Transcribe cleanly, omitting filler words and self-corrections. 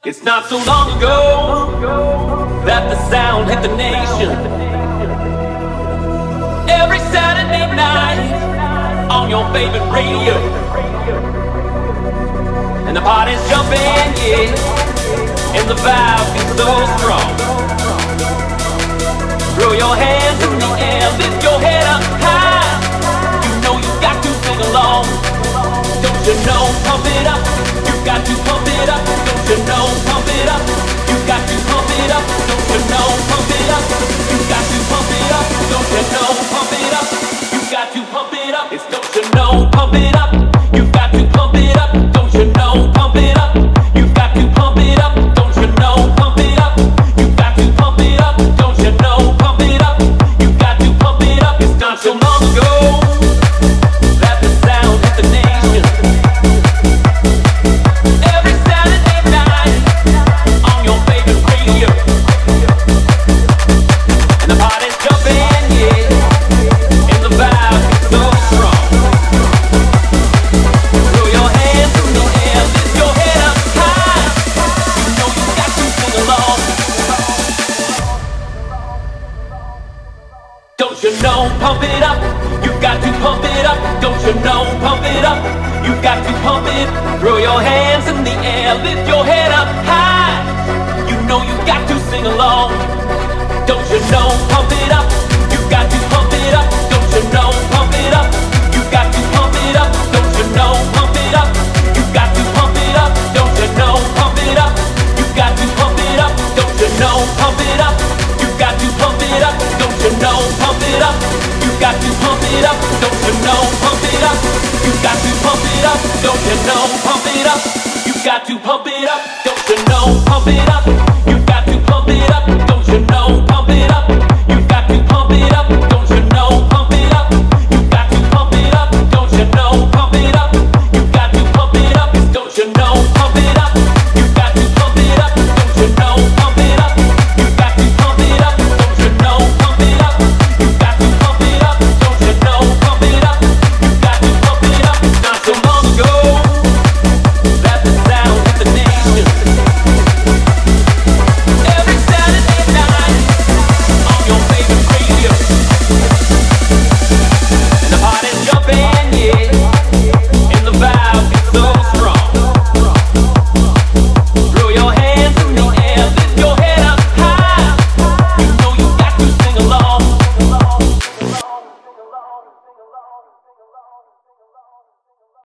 It's not so long ago that the sound hit the nation. Every Saturday night on your favorite radio. And the party's jumping, yeah, and the vibe is so strong. Throw your hands in the air, lift your head up high. You know you got to sing along. Don't you know, pump it up. You got to pump it up. Don't you know, pump it up. You got to pump it up. Don't you know, pump it up. You got to pump it up. Don't you know, pump it up. You got to pump it up. It's don't you know, pump it up. You got to pump it up. Don't you know, pump it up. You got to pump it up. Don't you know, pump it up. You got to pump it up. Don't you know, pump it up. You got to pump it up. It's not so long ago that the sound hit the nation. Every Saturday night on your favorite radio. And the party's jumping, yeah, and the vibe is so strong. Throw your hands in the air, lift your head up high. You know you got to sing along. Don't you know, pump it up. You got to pump it up. Don't you know, pump it up. You got to pump it. Throw your hands in the air, lift your head up high. You know you got to sing along. Don't you know, pump it up. You got to pump it up. Don't you know, pump it up. You got to pump it up. Don't you know, pump it up. You got to pump it up. Don't you know, pump it up. You got to pump it up. Don't you know, pump it up. You got to pump it up. Don't you know, pump it up. You got to pump it up. Don't you know, pump it up. You got to pump it up. Don't you know, pump it up. You got to pump it up. Don't you